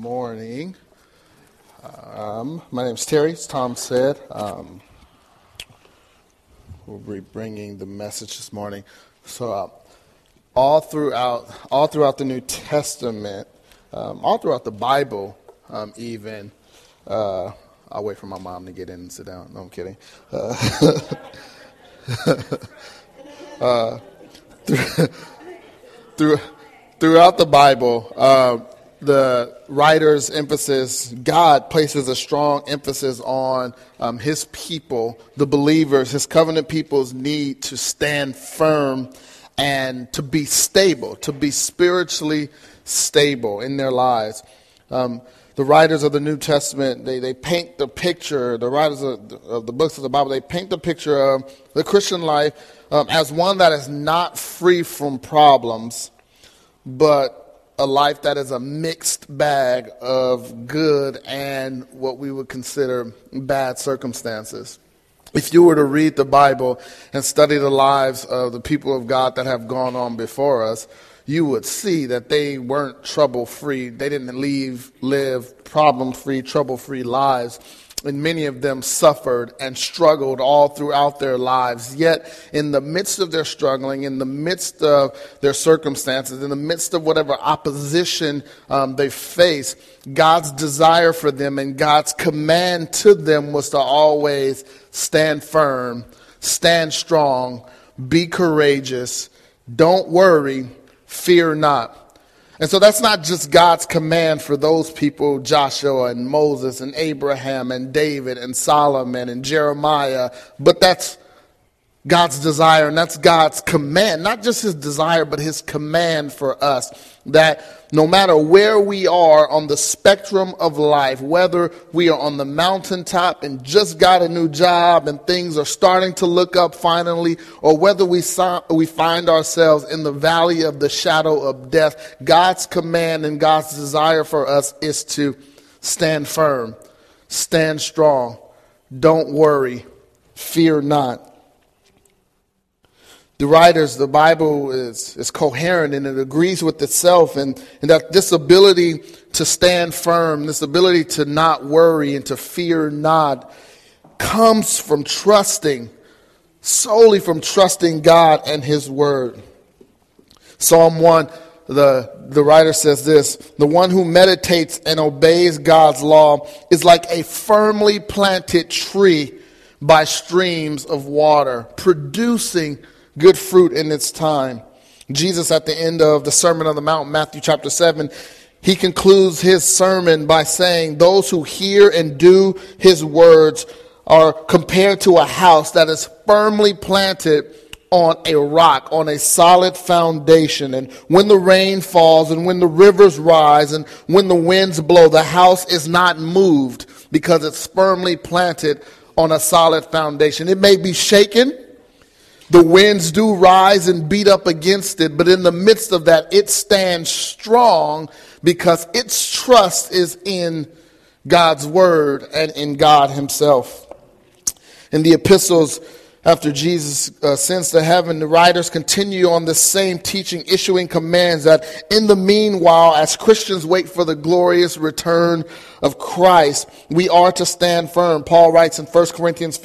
morning. My name is Terry, as Tom said. We'll be bringing the message this morning. So all throughout the New Testament, all throughout the Bible, even, I'll wait for my mom to get in and sit down. No, I'm kidding. Throughout the Bible, the writer's emphasis, God places a strong emphasis on his people, the believers, his covenant people's need to stand firm and to be stable, to be spiritually stable in their lives. The writers of the New Testament, they paint the picture, the writers of the books of the Bible, they paint the picture of the Christian life as one that is not free from problems, but a life that is a mixed bag of good and what we would consider bad circumstances. If you were to read the Bible and study the lives of the people of God that have gone on before us, you would see that they weren't trouble-free. They didn't live problem-free, trouble-free lives. And many of them suffered and struggled all throughout their lives. Yet, in the midst of their struggling, in the midst of their circumstances, in the midst of whatever opposition they face, God's desire for them and God's command to them was to always stand firm, stand strong, be courageous, don't worry, fear not. And so that's not just God's command for those people, Joshua and Moses and Abraham and David and Solomon and Jeremiah, but that's God's desire and that's God's command, not just his desire, but his command for us, that no matter where we are on the spectrum of life, whether we are on the mountaintop and just got a new job and things are starting to look up finally, or whether we find ourselves in the valley of the shadow of death, God's command and God's desire for us is to stand firm, stand strong, don't worry, fear not. The writers, the Bible is coherent and it agrees with itself, and that this ability to stand firm, this ability to not worry and to fear not comes from solely from trusting God and his word. Psalm 1, the writer says this: the one who meditates and obeys God's law is like a firmly planted tree by streams of water, producing good fruit in its time. Jesus, at the end of the Sermon on the Mount, Matthew chapter 7, he concludes his sermon by saying, those who hear and do his words are compared to a house that is firmly planted on a rock, on a solid foundation. And when the rain falls and when the rivers rise and when the winds blow, the house is not moved because it's firmly planted on a solid foundation. It may be shaken. The winds do rise and beat up against it, but in the midst of that, it stands strong because its trust is in God's word and in God himself. In the epistles, after Jesus ascends to heaven, the writers continue on the same teaching, issuing commands that in the meanwhile, as Christians wait for the glorious return of Christ, we are to stand firm. Paul writes in 1 Corinthians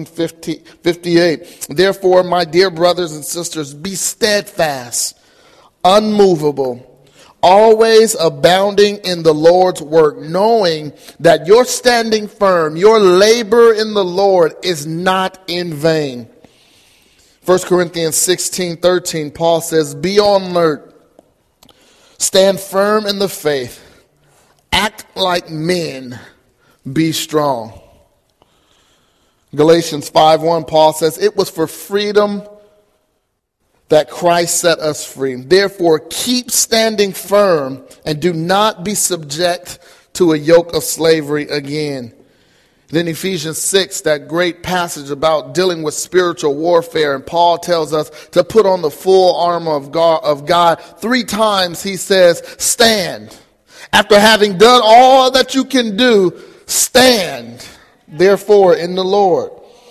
15:58, therefore, my dear brothers and sisters, be steadfast, unmovable, always abounding in the Lord's work, knowing that your standing firm, your labor in the Lord is not in vain. 1 Corinthians 16:13, Paul says, be on alert, stand firm in the faith, act like men, be strong. Galatians 5:1, Paul says, it was for freedom that Christ set us free. Therefore, keep standing firm and do not be subject to a yoke of slavery again. Then Ephesians 6, that great passage about dealing with spiritual warfare, and Paul tells us to put on the full armor of God. 3 times he says, stand. After having done all that you can do, stand, therefore, in the Lord.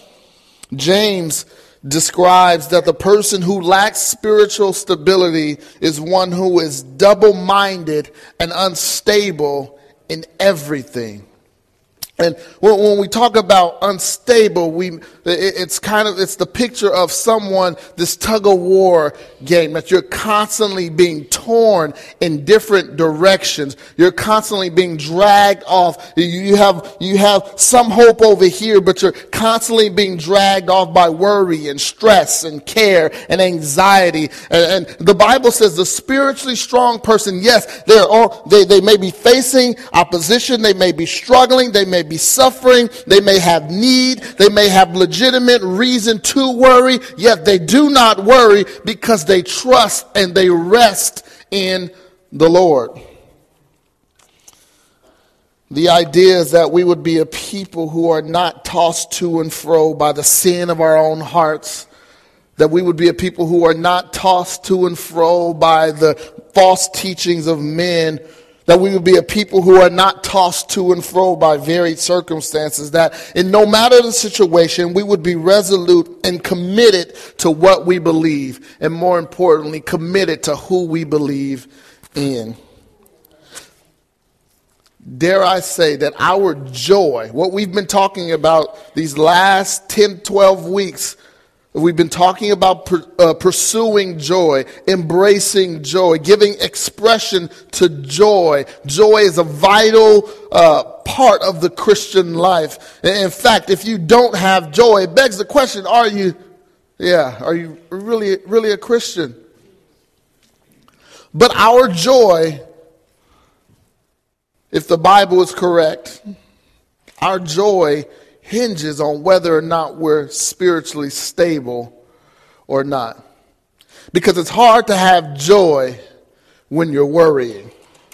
James describes that the person who lacks spiritual stability is one who is double-minded and unstable in everything. And when we talk about unstable, it's the picture of someone, this tug of war game, that you're constantly being torn in different directions. You're constantly being dragged off. You have some hope over here, but you're constantly being dragged off by worry and stress and care and anxiety. And the Bible says the spiritually strong person, yes, they may be facing opposition, they may be struggling, they may be suffering, they may have need, they may have legitimate reason to worry, yet they do not worry because they trust and they rest in the Lord. The idea is that we would be a people who are not tossed to and fro by the sin of our own hearts, that we would be a people who are not tossed to and fro by the false teachings of men, that we would be a people who are not tossed to and fro by varied circumstances, that in no matter the situation, we would be resolute and committed to what we believe, and more importantly, committed to who we believe in. Dare I say that our joy, what we've been talking about these last 10, 12 weeks, we've been talking about pursuing joy, embracing joy, giving expression to joy. Joy is a vital part of the Christian life. In fact, if you don't have joy, it begs the question, are you really a Christian? But our joy, if the Bible is correct, our joy hinges on whether or not we're spiritually stable or not. Because it's hard to have joy when you're worrying.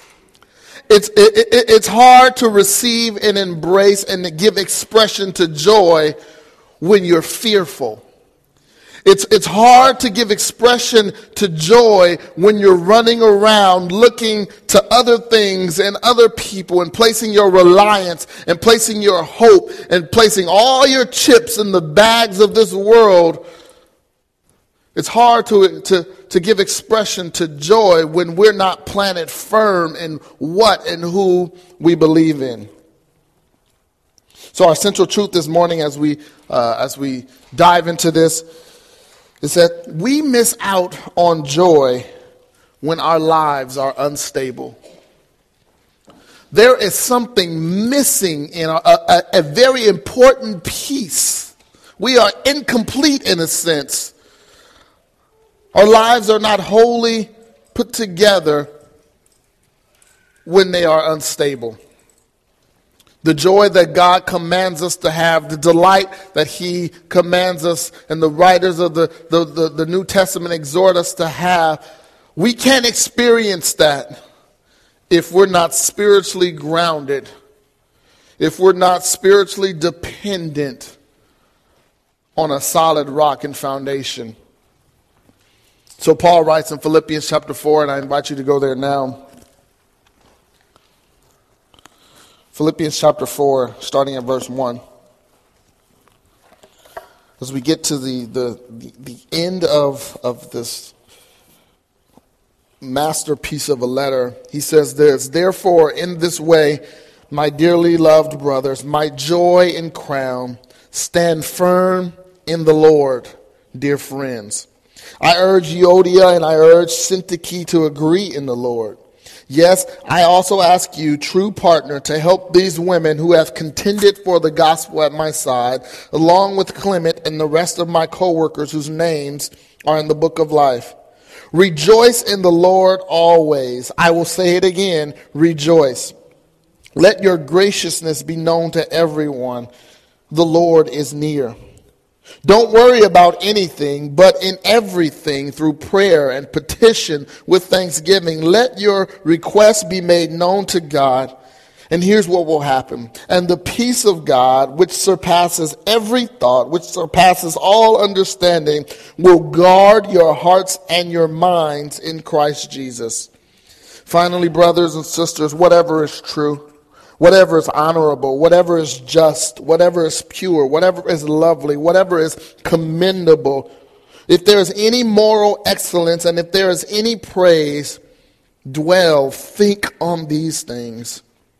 It's hard to receive and embrace and to give expression to joy when you're fearful. It's hard to give expression to joy when you're running around looking to other things and other people and placing your reliance and placing your hope and placing all your chips in the bags of this world. It's hard to give expression to joy when we're not planted firm in what and who we believe in. So our central truth this morning as we dive into this is that we miss out on joy when our lives are unstable. There is something missing in a very important piece. We are incomplete in a sense. Our lives are not wholly put together when they are unstable. The joy that God commands us to have, the delight that He commands us, and the writers of the New Testament exhort us to have, we can't experience that if we're not spiritually grounded, if we're not spiritually dependent on a solid rock and foundation. So Paul writes in Philippians chapter 4, and I invite you to go there now. Philippians chapter 4, starting at verse 1. As we get to the end of this masterpiece of a letter, he says this: "Therefore, in this way, my dearly loved brothers, my joy and crown, stand firm in the Lord, dear friends. I urge Euodia and I urge Syntyche to agree in the Lord. Yes, I also ask you, true partner, to help these women who have contended for the gospel at my side, along with Clement and the rest of my co-workers whose names are in the book of life. Rejoice in the Lord always. I will say it again, rejoice. Let your graciousness be known to everyone. The Lord is near. Don't worry about anything, but in everything, through prayer and petition with thanksgiving, let your requests be made known to God. And here's what will happen. And the peace of God, which surpasses every thought, which surpasses all understanding, will guard your hearts and your minds in Christ Jesus. Finally, brothers and sisters, whatever is true, whatever is honorable, whatever is just, whatever is pure, whatever is lovely, whatever is commendable, if there is any moral excellence and if there is any praise, think on these things.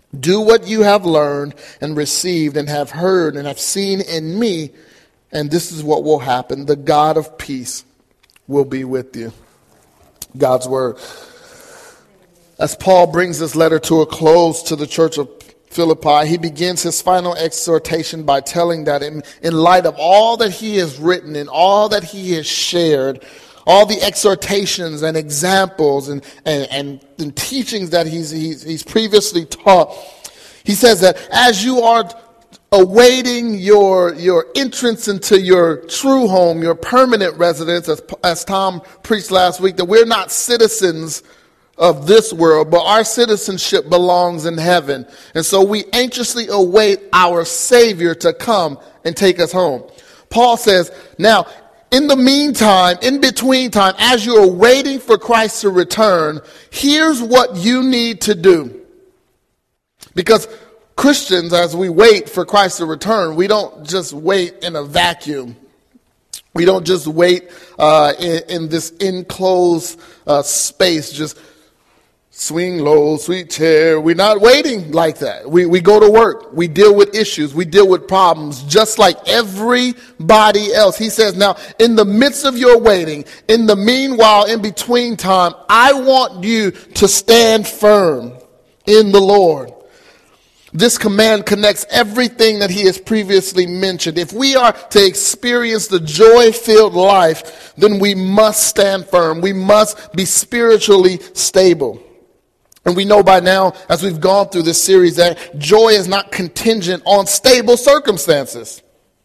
Do what you have learned and received and have heard and have seen in me, and this is what will happen. The God of peace will be with you. God's word. As Paul brings this letter to a close to the church of Philippi, he begins his final exhortation by telling that in light of all that he has written and all that he has shared, all the exhortations and examples and teachings that he's previously taught, he says that as you are awaiting your entrance into your true home, your permanent residence, as Tom preached last week, that we're not citizens of this world, but our citizenship belongs in heaven. And so we anxiously await our Savior to come and take us home. Paul says, now, in the meantime, in between time, as you are waiting for Christ to return, here's what you need to do. Because Christians, as we wait for Christ to return, we don't just wait in a vacuum. We don't just wait in this enclosed space, just swing low, sweet chair. We're not waiting like that. We go to work. We deal with issues. We deal with problems just like everybody else. He says, now, in the midst of your waiting, in the meanwhile, in between time, I want you to stand firm in the Lord. This command connects everything that he has previously mentioned. If we are to experience the joy-filled life, then we must stand firm. We must be spiritually stable. And we know by now, as we've gone through this series, that joy is not contingent on stable circumstances,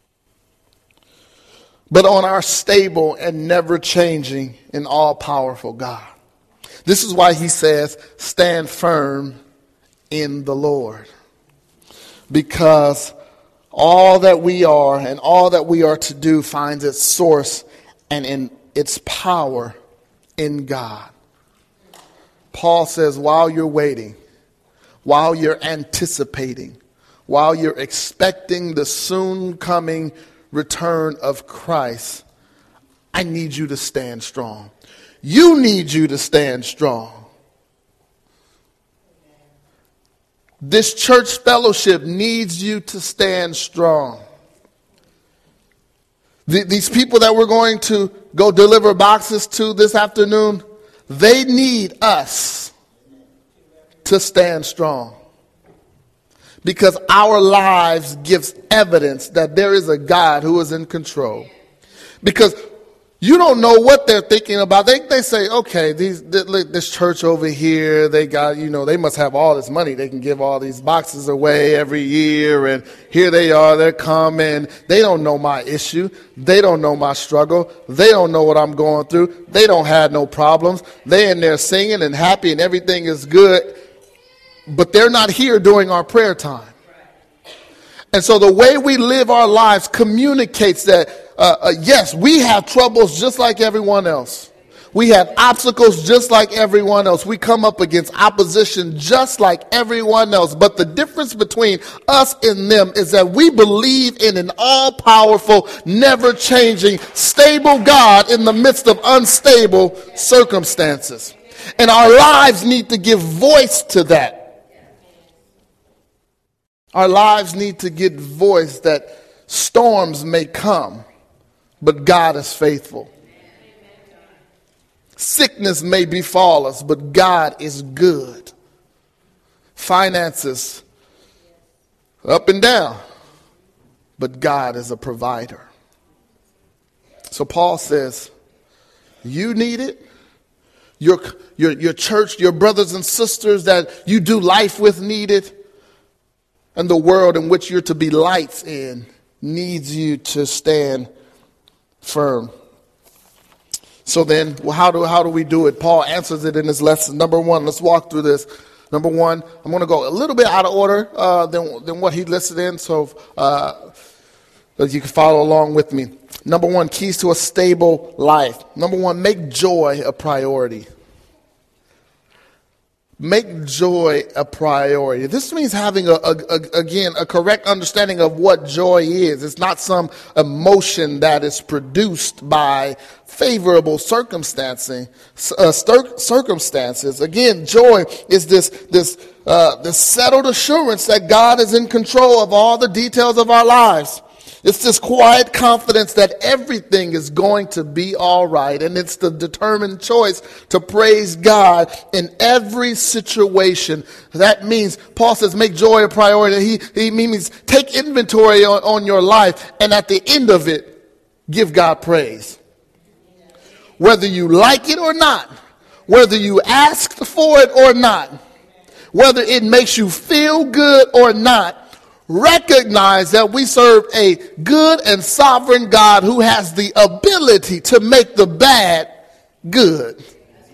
but on our stable and never-changing and all-powerful God. This is why he says, stand firm in the Lord. Because all that we are and all that we are to do finds its source and in its power in God. Paul says, while you're waiting, while you're anticipating, while you're expecting the soon coming return of Christ, I need you to stand strong. You need you to stand strong. This church fellowship needs you to stand strong. These people that we're going to go deliver boxes to this afternoon, they need us to stand strong. Because our lives gives evidence that there is a God who is in control. Because you don't know what they're thinking about. They say, okay, this church over here, they got, they must have all this money. They can give all these boxes away every year. And here they are, they're coming. They don't know my issue. They don't know my struggle. They don't know what I'm going through. They don't have no problems. They're in there singing and happy and everything is good. But they're not here during our prayer time. And so the way we live our lives communicates that, yes, we have troubles just like everyone else. We have obstacles just like everyone else. We come up against opposition just like everyone else. But the difference between us and them is that we believe in an all-powerful, never-changing, stable God in the midst of unstable circumstances. And our lives need to give voice to that. Our lives need to get voice that storms may come, but God is faithful. Sickness may befall us, but God is good. Finances up and down, but God is a provider. So Paul says, you need it. Your church, your brothers and sisters that you do life with need it. And the world in which you're to be lights in needs you to stand firm. So then, how do we do it? Paul answers it in his lesson. Number one, let's walk through this. Number one, I'm going to go a little bit out of order than what he listed in, so that you can follow along with me. Number one, keys to a stable life. Number one, make joy a priority. Make joy a priority. This means having a correct understanding of what joy is. It's not some emotion that is produced by favorable circumstances. Again, joy is this settled assurance that God is in control of all the details of our lives. It's this quiet confidence that everything is going to be all right. And it's the determined choice to praise God in every situation. That means, Paul says, make joy a priority. He means take inventory on your life. And at the end of it, give God praise. Whether you like it or not, whether you asked for it or not, whether it makes you feel good or not, recognize that we serve a good and sovereign God who has the ability to make the bad good.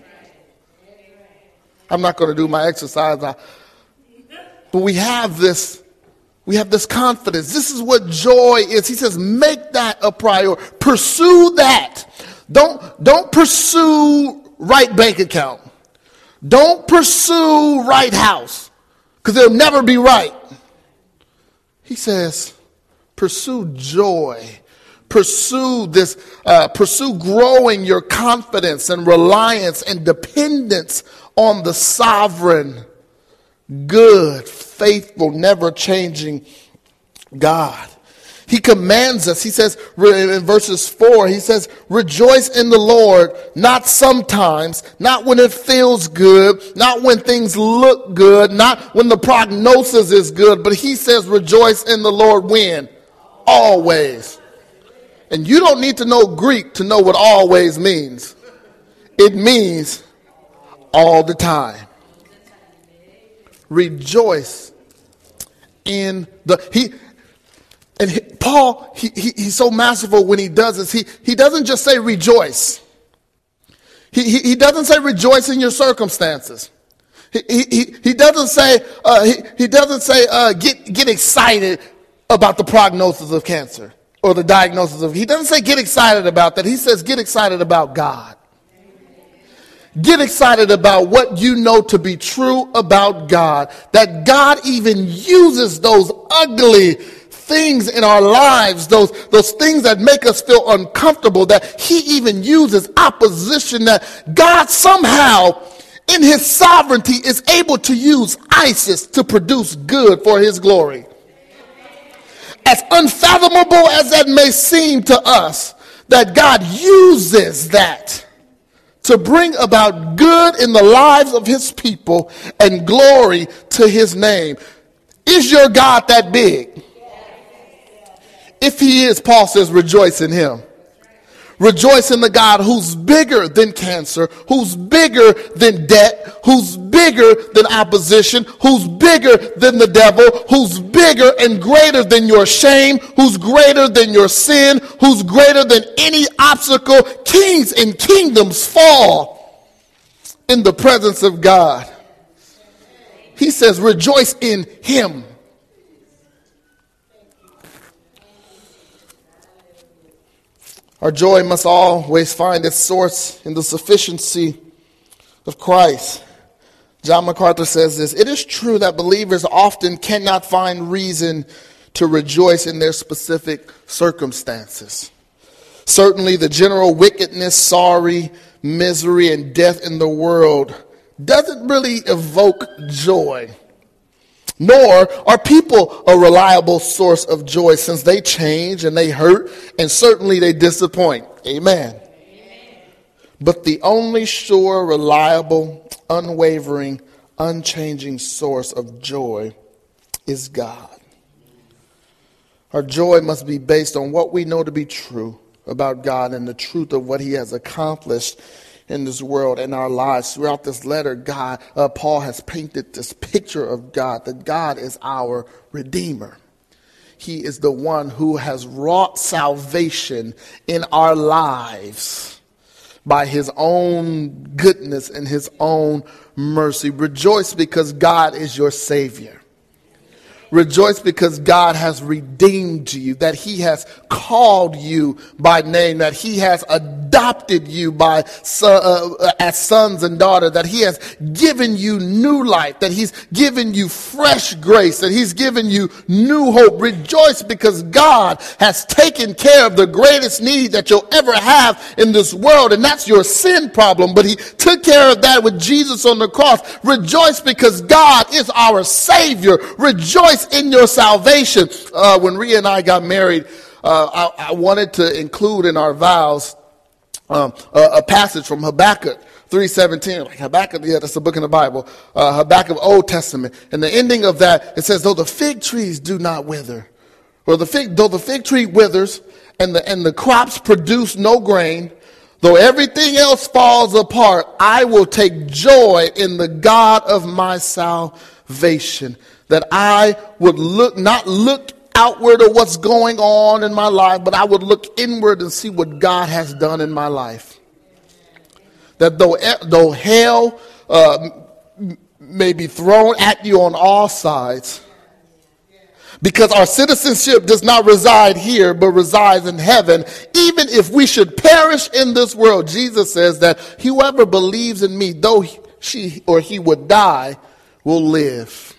I'm not going to do my exercise, but we have this confidence. This is what joy is. He says, make that a priority. Pursue that. Don't pursue right bank account. Don't pursue right house, because it'll never be right. He says, pursue joy. Pursue this, pursue growing your confidence and reliance and dependence on the sovereign, good, faithful, never changing God. He commands us. He says in verses 4, he says, rejoice in the Lord, not sometimes, not when it feels good, not when things look good, not when the prognosis is good, but he says rejoice in the Lord when? Always. And you don't need to know Greek to know what always means. It means all the time. Rejoice in the... And Paul, he's so masterful when he does this. He doesn't just say rejoice. He doesn't say rejoice in your circumstances. He doesn't say get excited about the prognosis of cancer or the diagnosis of. He doesn't say get excited about that. He says get excited about God. Get excited about what you know to be true about God. That God even uses those ugly things in our lives, those things that make us feel uncomfortable, that he even uses opposition, that God somehow in his sovereignty is able to use ISIS to produce good for his glory. As unfathomable as that may seem to us, that God uses that to bring about good in the lives of his people and glory to his name. Is your God that big? If he is, Paul says, rejoice in him. Rejoice in the God who's bigger than cancer, who's bigger than debt, who's bigger than opposition, who's bigger than the devil, who's bigger and greater than your shame, who's greater than your sin, who's greater than any obstacle. Kings and kingdoms fall in the presence of God. He says, rejoice in him. Our joy must always find its source in the sufficiency of Christ. John MacArthur says this: it is true that believers often cannot find reason to rejoice in their specific circumstances. Certainly the general wickedness, sorrow, misery, and death in the world doesn't really evoke joy. Nor are people a reliable source of joy, since they change and they hurt and certainly they disappoint. Amen. But the only sure, reliable, unwavering, unchanging source of joy is God. Our joy must be based on what we know to be true about God and the truth of what he has accomplished in this world, in our lives. Throughout this letter, Paul has painted this picture of God, that God is our Redeemer. He is the one who has wrought salvation in our lives by his own goodness and his own mercy. Rejoice because God is your Savior. Rejoice because God has redeemed you, that he has called you by name, that he has adopted you as sons and daughters, that he has given you new life, that he's given you fresh grace, that he's given you new hope. Rejoice because God has taken care of the greatest need that you'll ever have in this world, and that's your sin problem. But he took care of that with Jesus on the cross. Rejoice because God is our Savior. Rejoice in your salvation. When Rhea and I got married, I wanted to include in our vows a passage from Habakkuk 3:17. Like Habakkuk, yeah, that's a book in the Bible. Habakkuk Old Testament. And the ending of that, it says, though the fig trees do not wither, or though the fig tree withers and the crops produce no grain, though everything else falls apart, I will take joy in the God of my salvation. That I would not look outward at what's going on in my life, but I would look inward and see what God has done in my life. That though hell may be thrown at you on all sides, because our citizenship does not reside here, but resides in heaven. Even if we should perish in this world, Jesus says that whoever believes in me, though she or he would die, will live.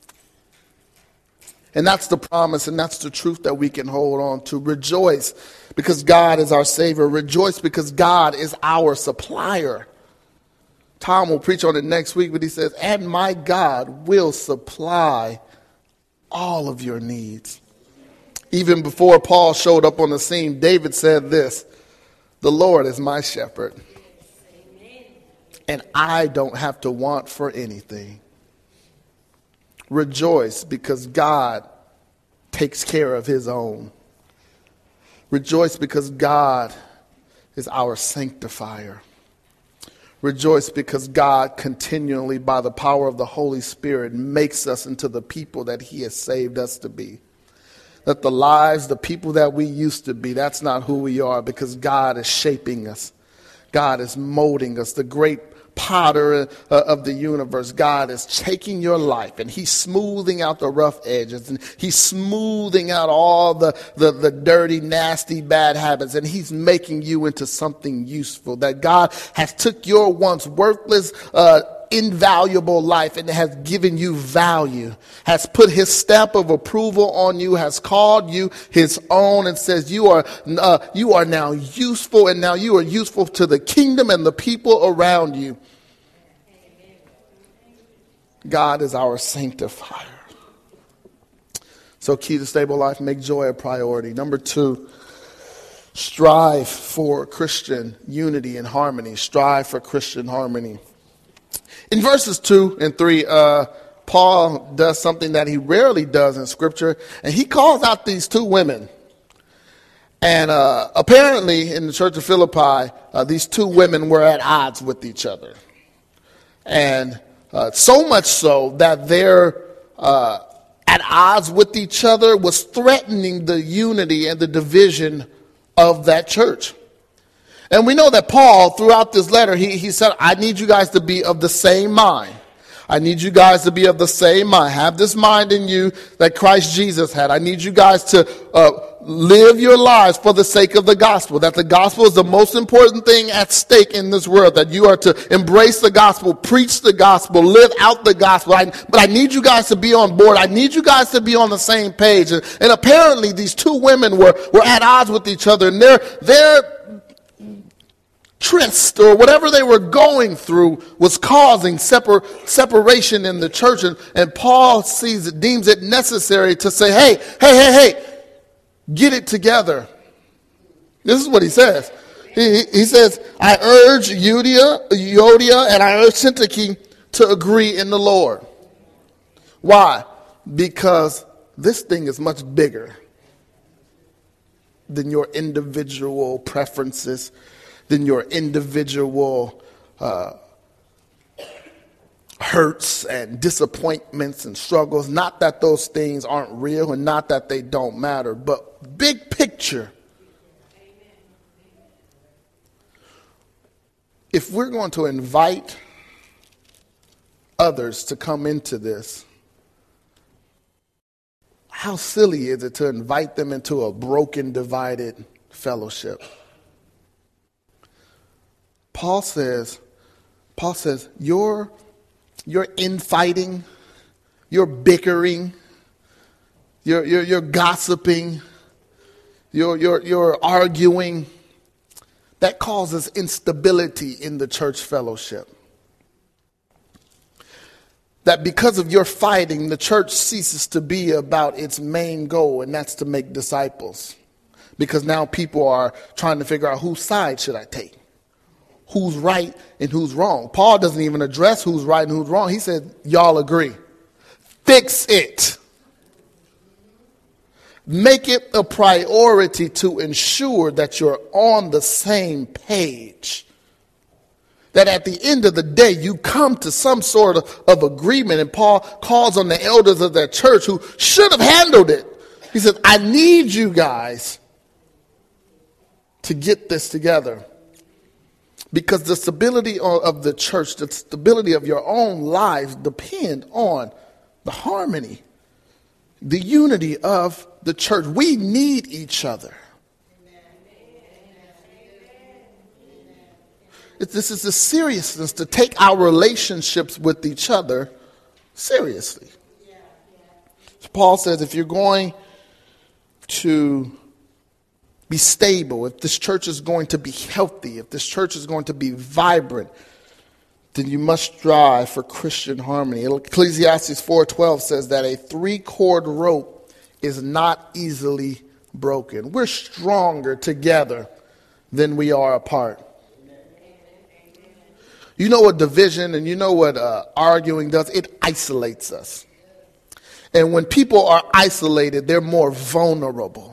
And that's the promise, and that's the truth that we can hold on to. Rejoice because God is our Savior. Rejoice because God is our supplier. Tom will preach on it next week, but he says, and my God will supply all of your needs. Even before Paul showed up on the scene, David said this, the Lord is my shepherd, and I don't have to want for anything. Rejoice because God takes care of his own. Rejoice because God is our sanctifier. Rejoice because God continually, by the power of the Holy Spirit, makes us into the people that he has saved us to be. That the people that we used to be, that's not who we are, because God is shaping us. God is molding us. The great potter of the universe, God is taking your life and he's smoothing out the rough edges, and he's smoothing out all the dirty, nasty, bad habits, and he's making you into something useful. That God has took your once worthless, invaluable life and has given you value, has put his stamp of approval on you, has called you his own, and says you are now useful, and now you are useful to the kingdom and the people around you. God is our sanctifier. So key to stable life, make joy a priority. Number 2, strive for Christian unity and harmony. Strive for Christian harmony. In verses 2 and 3, Paul does something that he rarely does in Scripture, and he calls out these 2 women. And apparently in the church of Philippi, these 2 women were at odds with each other. And so much so that they're at odds with each other was threatening the unity and the division of that church. And we know that Paul, throughout this letter, he said, I need you guys to be of the same mind. I need you guys to be of the same mind. Have this mind in you that Christ Jesus had. I need you guys to live your lives for the sake of the gospel. That the gospel is the most important thing at stake in this world. That you are to embrace the gospel, preach the gospel, live out the gospel. But I need you guys to be on board. I need you guys to be on the same page. And apparently these 2 women were at odds with each other. And their tryst, or whatever they were going through, was causing separation in the church. And Paul deems it necessary to say, hey, get it together. This is what he says. He says, I urge Euodia and I urge Syntyche to agree in the Lord. Why? Because this thing is much bigger than your individual preferences, than your individual hurts and disappointments and struggles. Not that those things aren't real and not that they don't matter, but big picture. If we're going to invite others to come into this, how silly is it to invite them into a broken, divided fellowship? Paul says, you're infighting, you're bickering, you're gossiping, you're arguing. That causes instability in the church fellowship. That because of your fighting, the church ceases to be about its main goal, and that's to make disciples. Because now people are trying to figure out whose side should I take? Who's right and who's wrong? Paul doesn't even address who's right and who's wrong. He said, y'all agree. Fix it. Make it a priority to ensure that you're on the same page. That at the end of the day, you come to some sort of agreement. And Paul calls on the elders of that church who should have handled it. He says, I need you guys to get this together. Because the stability of the church, the stability of your own lives depend on the harmony, the unity of the church. We need each other. This is the seriousness to take our relationships with each other seriously. So Paul says if you're going to be stable, if this church is going to be healthy, if this church is going to be vibrant, then you must strive for Christian harmony. Ecclesiastes 4:12 says that a 3-cord rope is not easily broken. We're stronger together than we are apart. You know what division and you know what arguing does? It isolates us. And when people are isolated, they're more vulnerable.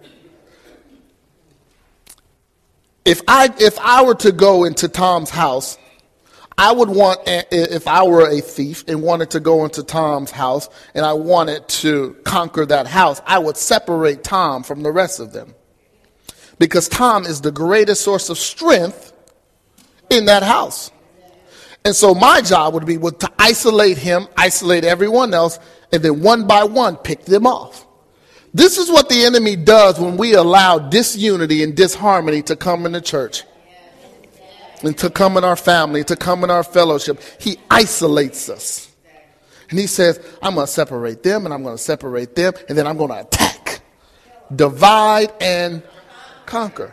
If I were to go into Tom's house, I would want, if I were a thief and wanted to go into Tom's house and I wanted to conquer that house, I would separate Tom from the rest of them. Because Tom is the greatest source of strength in that house. And so my job would be to isolate him, isolate everyone else, and then one by one pick them off. This is what the enemy does when we allow disunity and disharmony to come in the church. And to come in our family, to come in our fellowship. He isolates us. And he says, I'm going to separate them and I'm going to separate them and then I'm going to attack. Divide and conquer.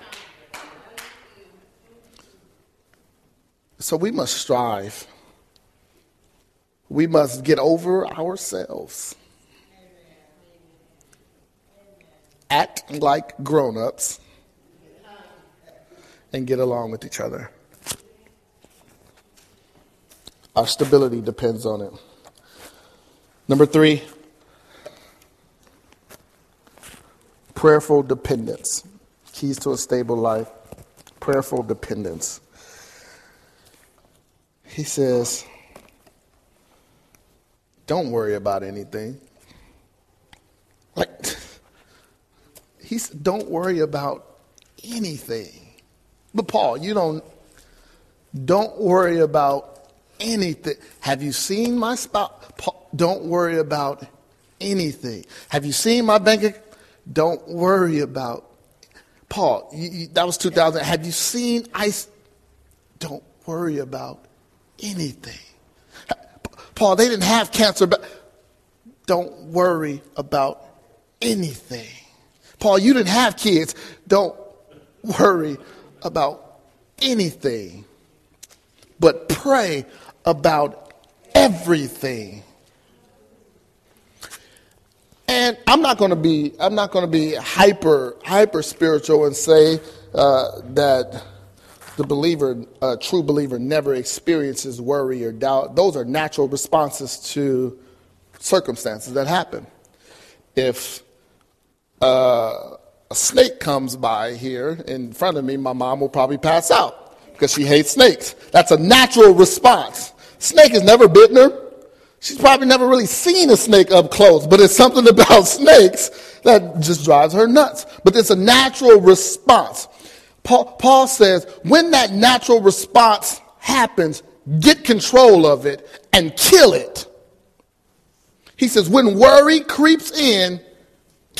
So we must strive. We must get over ourselves. Act like grown-ups and get along with each other. Our stability depends on it. Number 3, prayerful dependence. Keys to a stable life. Prayerful dependence. He says, don't worry about anything. He said, don't worry about anything. But Paul, don't worry about anything. Have you seen my spouse? Paul, don't worry about anything. Have you seen my bank account? Don't worry about. Paul, that was 2000. Have you seen ICE? Don't worry about anything. Paul, they didn't have cancer, but don't worry about anything. Paul, you didn't have kids. Don't worry about anything. But pray about everything. And I'm not going to be hyper spiritual and say that the believer, a true believer, never experiences worry or doubt. Those are natural responses to circumstances that happen. If a snake comes by here in front of me, my mom will probably pass out because she hates snakes. That's a natural response. Snake has never bitten her. She's probably never really seen a snake up close, but it's something about snakes that just drives her nuts. But it's a natural response. Paul says, when that natural response happens, get control of it and kill it. He says, when worry creeps in,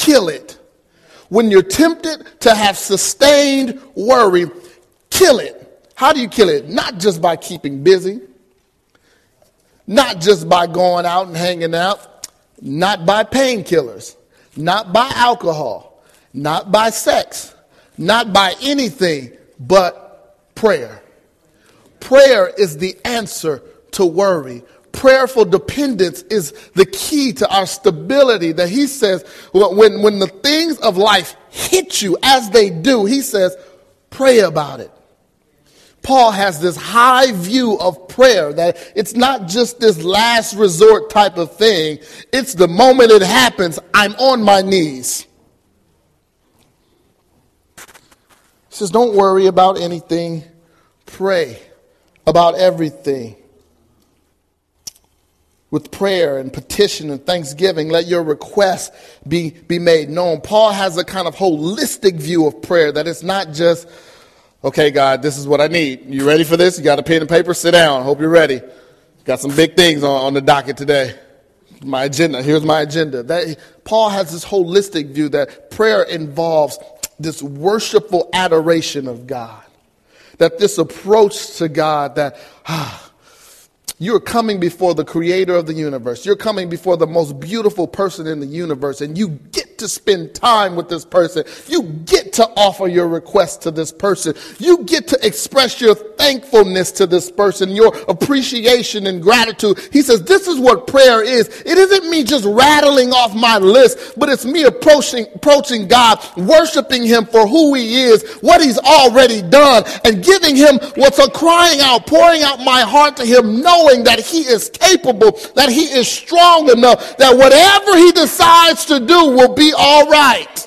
kill it. When you're tempted to have sustained worry, kill it. How do you kill it? Not just by keeping busy, not just by going out and hanging out, not by painkillers, not by alcohol, not by sex, not by anything but prayer. Prayer is the answer to worry. Prayerful dependence is the key to our stability. That he says, when the things of life hit you as they do, he says, pray about it. Paul has this high view of prayer, that it's not just this last resort type of thing. It's the moment it happens, I'm on my knees. He says, don't worry about anything. Pray about everything. With prayer and petition and thanksgiving, let your requests be made known. Paul has a kind of holistic view of prayer, that it's not just, okay, God, this is what I need. You ready for this? You got a pen and paper? Sit down. Hope you're ready. Got some big things on the docket today. My agenda. Here's my agenda. Paul has this holistic view that prayer involves this worshipful adoration of God. That this approach to God, that you're coming before the creator of the universe. You're coming before the most beautiful person in the universe, and you get to spend time with this person. You get to offer your request to this person. You get to express your thankfulness to this person, your appreciation and gratitude. He says, this is what prayer is. It isn't me just rattling off my list, but it's me approaching God, worshiping him for who he is, what he's already done, and giving him what's a crying out, pouring out my heart to him, knowing that he is capable, that he is strong enough, that whatever he decides to do will be all right.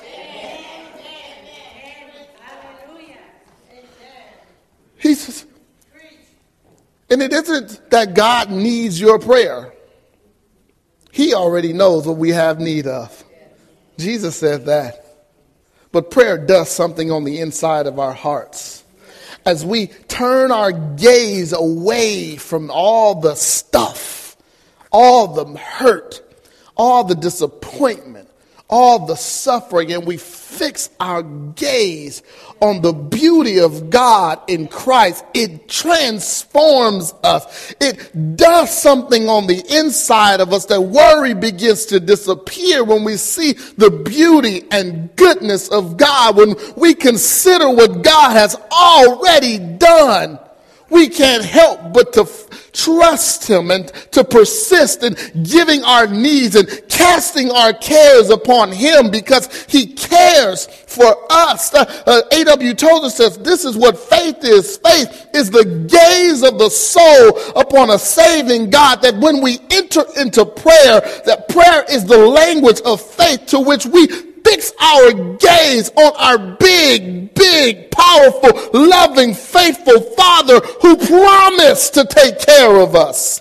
He says, and it isn't that God needs your prayer. He already knows what we have need of. Jesus said that. But prayer does something on the inside of our hearts. As we turn our gaze away from all the stuff, all the hurt, all the disappointment, all the suffering, and we fix our gaze on the beauty of God in Christ, it transforms us. It does something on the inside of us, that worry begins to disappear when we see the beauty and goodness of God. When we consider what God has already done, we can't help but to trust him and to persist in giving our needs and casting our cares upon him, because he cares for us. A.W. Tozer says this is what faith is. Faith is the gaze of the soul upon a saving God, that when we enter into prayer, that prayer is the language of faith to which we fix our gaze on our big, powerful, loving, faithful Father who promised to take care of us.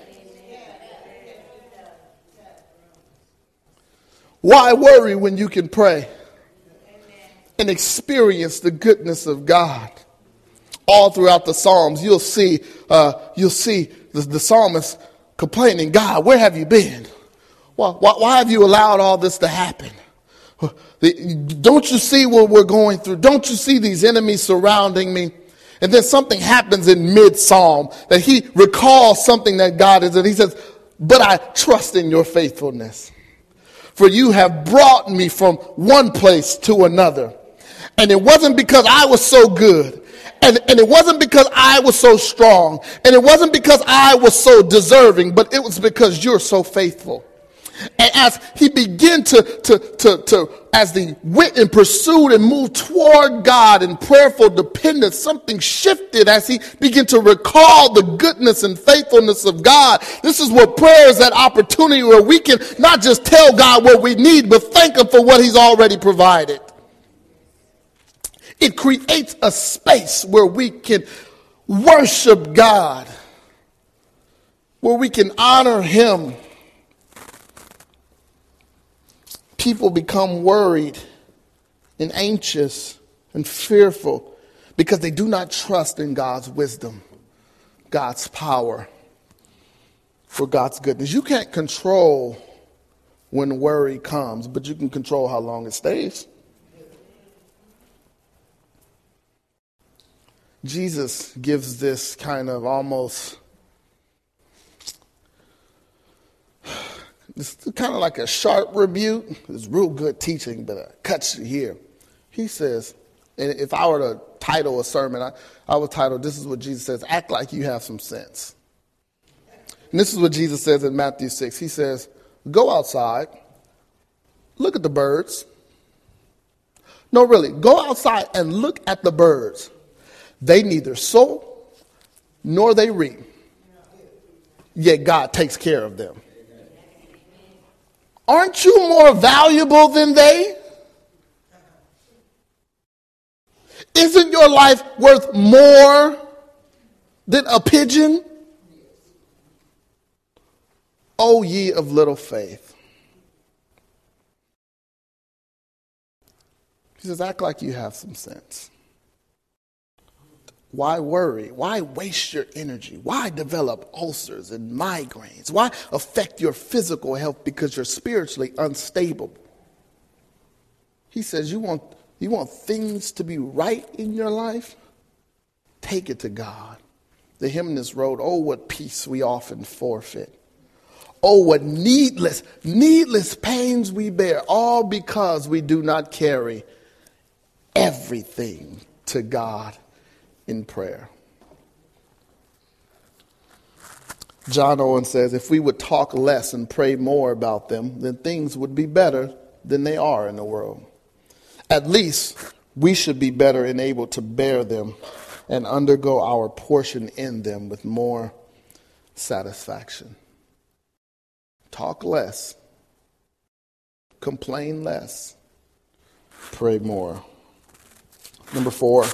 Why worry when you can pray and experience the goodness of God? All throughout the Psalms, you'll see the psalmist complaining, God, where have you been? Why have you allowed all this to happen? Don't you see what we're going through? Don't you see these enemies surrounding me? And then something happens in mid-psalm, that he recalls something that God is, and he says, but I trust in your faithfulness. For you have brought me from one place to another. And it wasn't because I was so good. And it wasn't because I was so strong. And it wasn't because I was so deserving. But it was because you're so faithful. And as he began as he went and pursued and moved toward God in prayerful dependence, something shifted as he began to recall the goodness and faithfulness of God. This is what prayer is, that opportunity where we can not just tell God what we need, but thank him for what he's already provided. It creates a space where we can worship God, where we can honor him. People become worried and anxious and fearful because they do not trust in God's wisdom, God's power, for God's goodness. You can't control when worry comes, but you can control how long it stays. Jesus gives this kind of almost, it's kind of like a sharp rebuke. It's real good teaching, but it cuts you here. He says, and if I were to title a sermon, I would title, this is what Jesus says, act like you have some sense. And this is what Jesus says in Matthew 6. He says, go outside, look at the birds. No, really, go outside and look at the birds. They neither sow nor they reap, yet God takes care of them. Aren't you more valuable than they? Isn't your life worth more than a pigeon? O ye of little faith. He says, act like you have some sense. Why worry? Why waste your energy? Why develop ulcers and migraines? Why affect your physical health because you're spiritually unstable? He says, you want things to be right in your life? Take it to God. The hymnist wrote, oh, what peace we often forfeit. Oh, what needless pains we bear, all because we do not carry everything to God in prayer. John Owen says, if we would talk less and pray more about them, then things would be better than they are in the world. At least we should be better and able to bear them and undergo our portion in them with more satisfaction. Talk less, complain less, pray more. Number 4,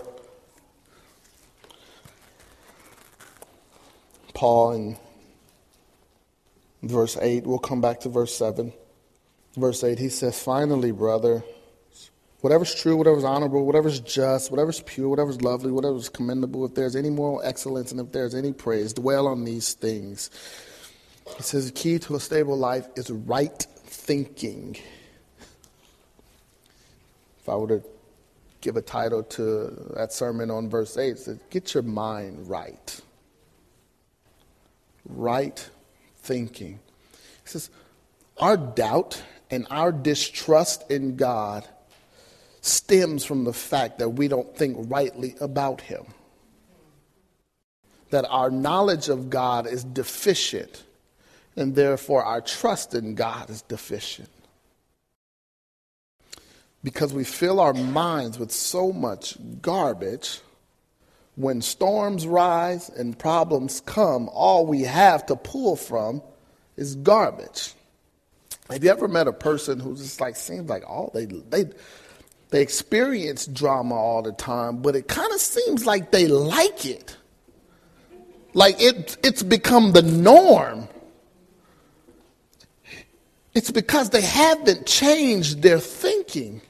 Paul in verse 8, we'll come back to verse 7. Verse 8, he says, finally, brother, whatever's true, whatever's honorable, whatever's just, whatever's pure, whatever's lovely, whatever's commendable, if there's any moral excellence and if there's any praise, dwell on these things. He says the key to a stable life is right thinking. If I were to give a title to that sermon on verse 8, it says, get your mind right. Right thinking. He says, our doubt and our distrust in God stems from the fact that we don't think rightly about him. That our knowledge of God is deficient, and therefore our trust in God is deficient. Because we fill our minds with so much garbage, when storms rise and problems come, all we have to pull from is garbage. Have you ever met a person who just seems like they experience drama all the time, but it kind of seems like they like it. Like it's become the norm. It's because they haven't changed their thinking.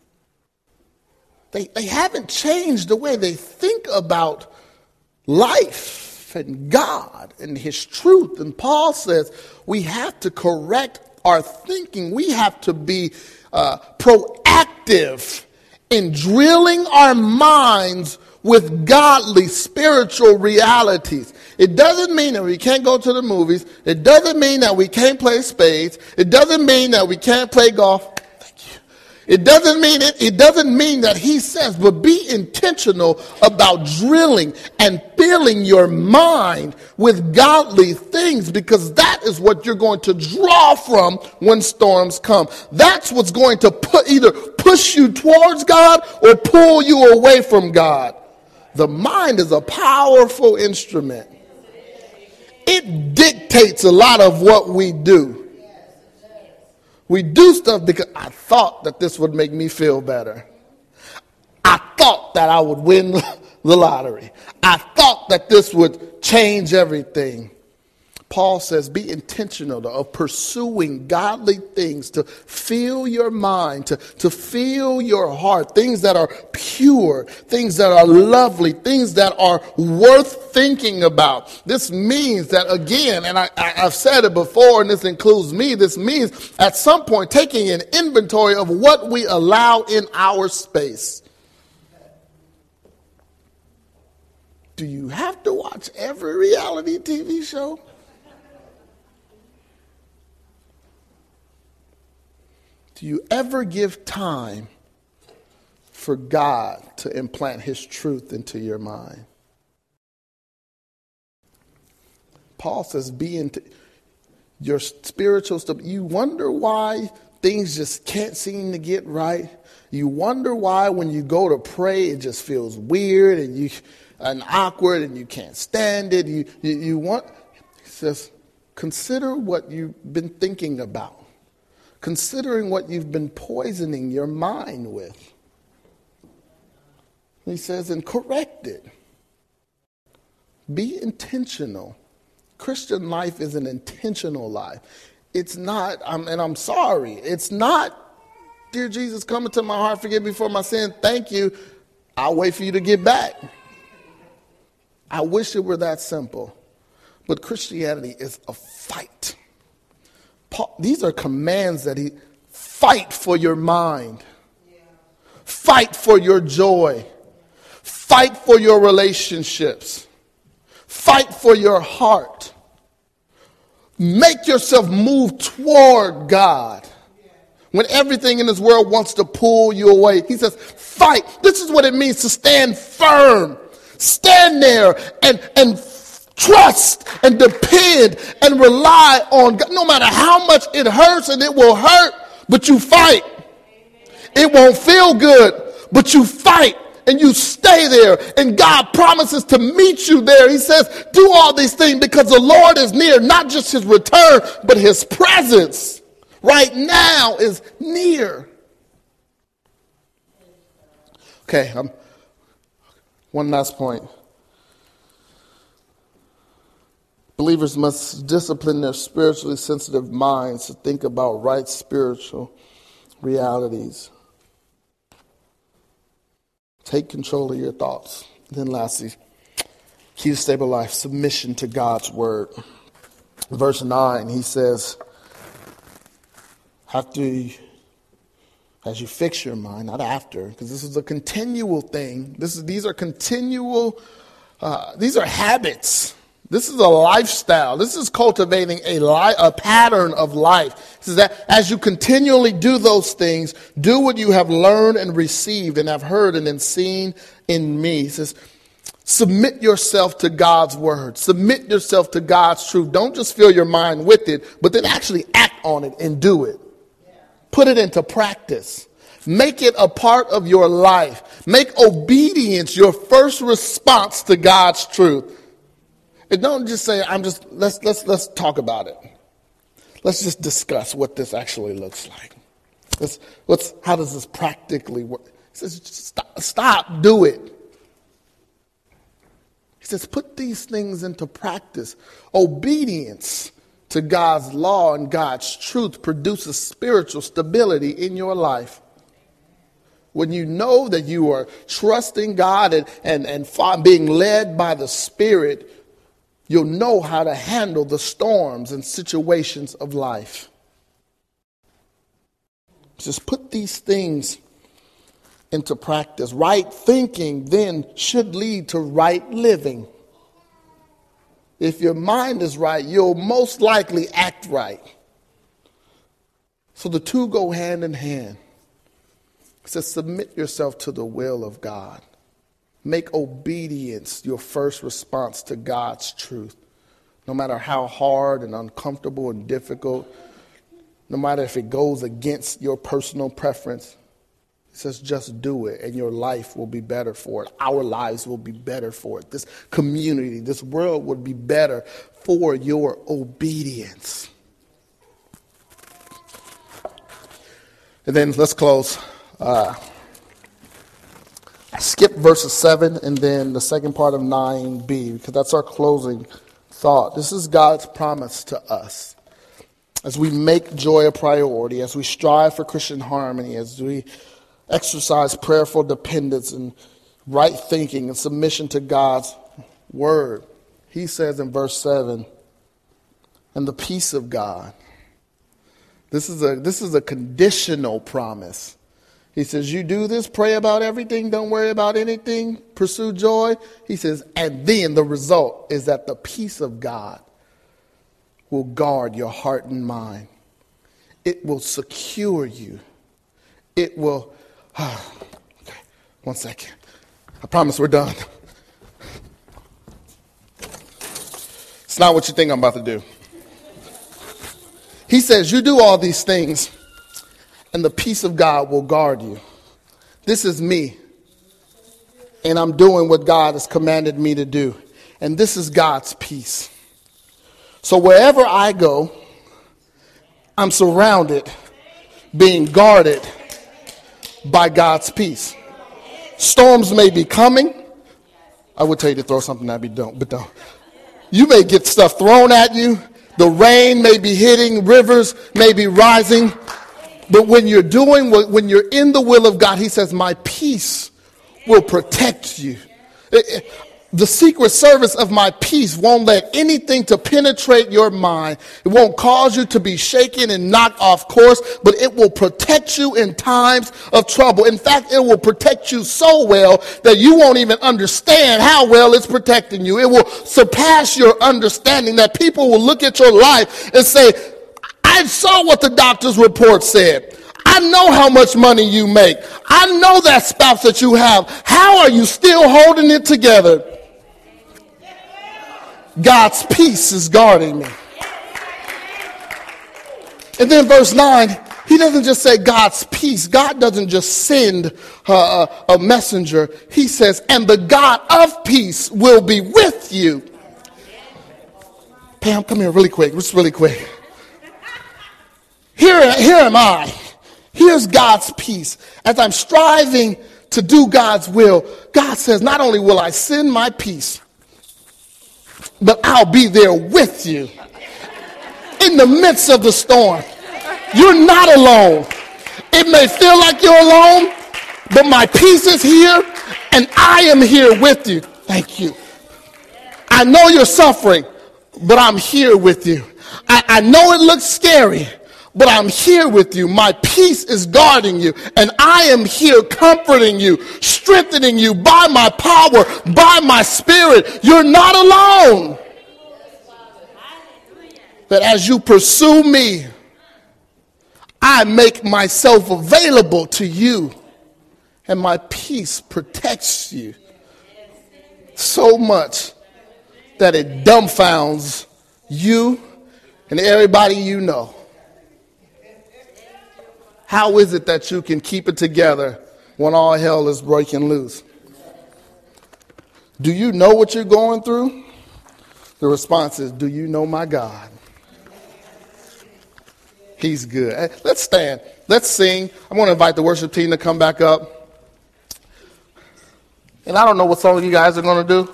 They haven't changed the way they think about life and God and his truth. And Paul says we have to correct our thinking. We have to be proactive in drilling our minds with godly spiritual realities. It doesn't mean that we can't go to the movies. It doesn't mean that we can't play spades. It doesn't mean that we can't play golf. Thank you. It doesn't mean that he says, but be intentional about drilling and filling your mind with godly things, because that is what you're going to draw from when storms come. That's what's going to either push you towards God or pull you away from God. The mind is a powerful instrument. It dictates a lot of what we do. We do stuff because I thought that this would make me feel better. I thought that I would win the lottery. I thought that this would change everything. Paul says, be intentional of pursuing godly things, to fill your mind, to fill your heart, things that are pure, things that are lovely, things that are worth thinking about. This means that, again, and I've said it before, and this includes me, this means at some point taking an inventory of what we allow in our space. Do you have to watch every reality TV show? Do you ever give time for God to implant his truth into your mind? Paul says, be into your spiritual stuff. You wonder why things just can't seem to get right. You wonder why when you go to pray, it just feels weird and awkward and you can't stand it. You want, he says, consider what you've been thinking about. Considering what you've been poisoning your mind with. He says, and correct it. Be intentional. Christian life is an intentional life. It's not, and I'm sorry, it's not, dear Jesus, come into my heart, forgive me for my sin, thank you, I'll wait for you to get back. I wish it were that simple. But Christianity is a fight. These are commands that he fight for your mind. Fight for your joy. Fight for your relationships. Fight for your heart. Make yourself move toward God. When everything in this world wants to pull you away, he says, fight. This is what it means to stand firm. Stand there and trust and depend and rely on God. No matter how much it hurts, and it will hurt, but you fight. It won't feel good, but you fight and you stay there. And God promises to meet you there. He says, do all these things because the Lord is near. Not just his return, but his presence right now is near. Okay, one last point. Believers must discipline their spiritually sensitive minds to think about right spiritual realities. Take control of your thoughts. Then lastly, key to stable life, submission to God's word. Verse 9, he says, as you fix your mind, not after, because this is a continual thing. These are habits. This is a lifestyle. This is cultivating a pattern of life. It says that as you continually do those things, do what you have learned and received and have heard and then seen in me. He says, submit yourself to God's word. Submit yourself to God's truth. Don't just fill your mind with it, but then actually act on it and do it. Put it into practice. Make it a part of your life. Make obedience your first response to God's truth. And don't just say, let's talk about it. Let's just discuss what this actually looks like. How does this practically work? He says, stop, do it. He says, put these things into practice. Obedience to God's law and God's truth produces spiritual stability in your life. When you know that you are trusting God and being led by the Spirit, you'll know how to handle the storms and situations of life. Just put these things into practice. Right thinking then should lead to right living. If your mind is right, you'll most likely act right. So the two go hand in hand. It says, submit yourself to the will of God. Make obedience your first response to God's truth. No matter how hard and uncomfortable and difficult, no matter if it goes against your personal preference, it says just do it and your life will be better for it. Our lives will be better for it. This community, this world would be better for your obedience. And then let's close. I skipped verses 7 and then the second part of 9b because that's our closing thought. This is God's promise to us. As we make joy a priority, as we strive for Christian harmony, as we exercise prayerful dependence and right thinking and submission to God's word. He says in verse 7, and the peace of God. This is a conditional promise. He says, you do this, pray about everything, don't worry about anything, pursue joy. He says, and then the result is that the peace of God will guard your heart and mind. It will secure you. It will, okay, 1 second. I promise we're done. It's not what you think I'm about to do. He says, you do all these things, and the peace of God will guard you. This is me, and I'm doing what God has commanded me to do. And this is God's peace. So wherever I go, I'm surrounded, being guarded by God's peace. Storms may be coming. I would tell you to throw something at me, but don't. You may get stuff thrown at you. The rain may be hitting, rivers may be rising. But when you're when you're in the will of God, he says, my peace will protect you. The secret service of my peace won't let anything to penetrate your mind. It won't cause you to be shaken and knocked off course, but it will protect you in times of trouble. In fact, it will protect you so well that you won't even understand how well it's protecting you. It will surpass your understanding, that people will look at your life and say, I saw what the doctor's report said. I know how much money you make. I know that spouse that you have. How are you still holding it together? God's peace is guarding me. And then verse 9, he doesn't just say God's peace. God doesn't just send a messenger. He says, and the God of peace will be with you. Pam, come here really quick. Just really quick. Here am I. Here's God's peace. As I'm striving to do God's will, God says, not only will I send my peace, but I'll be there with you in the midst of the storm. You're not alone. It may feel like you're alone, but my peace is here and I am here with you. Thank you. I know you're suffering, but I'm here with you. I know it looks scary, but I'm here with you. My peace is guarding you, and I am here comforting you, strengthening you by my power, by my spirit. You're not alone. That as you pursue me, I make myself available to you, and my peace protects you so much that it dumbfounds you and everybody you know. How is it that you can keep it together when all hell is breaking loose? Do you know what you're going through? The response is, do you know my God? He's good. Let's stand. Let's sing. I'm going to invite the worship team to come back up. And I don't know what song you guys are going to do.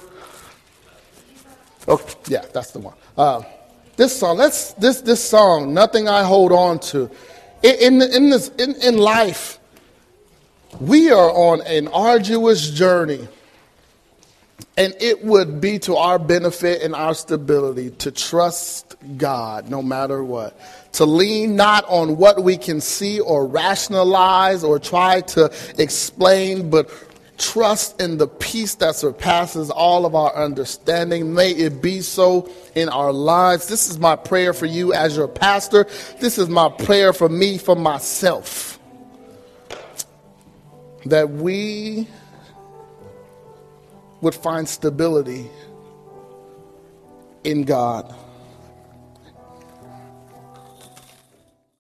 Oh, yeah, that's the one. This song, this song, Nothing I Hold On To. In life, we are on an arduous journey, and it would be to our benefit and our stability to trust God no matter what, to lean not on what we can see or rationalize or try to explain, but trust in the peace that surpasses all of our understanding. May it be so in our lives. This is my prayer for you as your pastor. This is my prayer for me, for myself, that we would find stability in God.